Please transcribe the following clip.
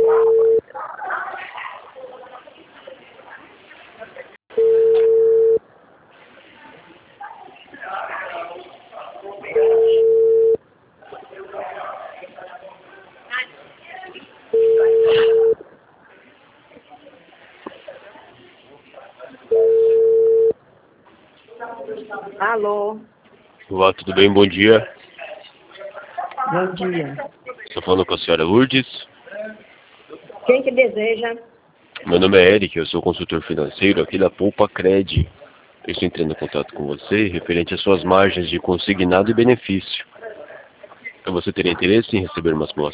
Alô, Olá, tudo bem? Bom dia. bom dia. Estou falando com a senhora Lourdes. Quem que deseja? Meu nome é Eric, eu sou consultor financeiro aqui da Poupa Cred. Eu estou entrando em contato com você referente às suas margens de consignado e benefício. Você teria interesse em receber umas boas